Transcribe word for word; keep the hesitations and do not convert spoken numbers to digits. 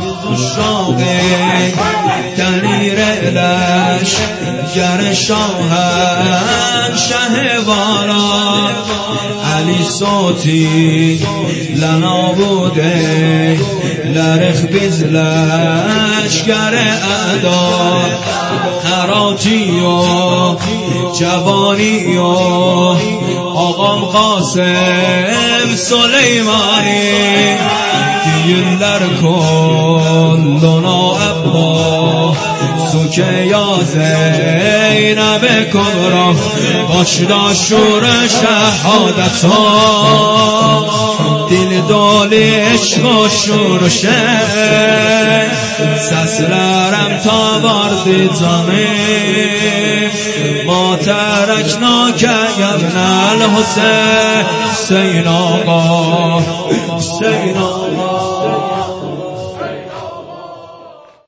شاقه دلیر لش گر شاهن شه وارا علی صوتی لنا بوده لرخ بیز لشگر اعدا خراتی و جوانی و آقام قاسم سلیمانی دیلر کلنا ابا سوکه یا زینب کبرا باشدا شور شهادت ها دل دالی عشق و شور شه سسرارم تا واردی زمین ما ترکنا که ابن الحسین سین آقا سین آقا